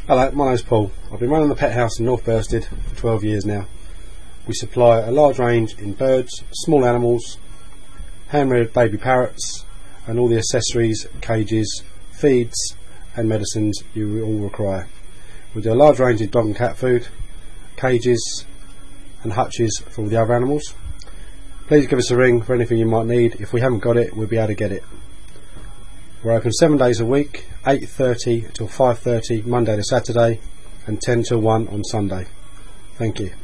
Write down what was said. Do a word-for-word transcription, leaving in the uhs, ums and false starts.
Hello, my name's Paul. I've been running the pet house in North Bursted for twelve years now. We supply a large range in birds, small animals, hand-reared baby parrots, and all the accessories, cages, feeds and medicines you all require. We do a large range in dog and cat food, cages and hutches for all the other animals. Please give us a ring for anything you might need. If we haven't got it, we'll be able to get it. We're open seven days a week, eight thirty till five thirty Monday to Saturday and ten till one on Sunday. Thank you.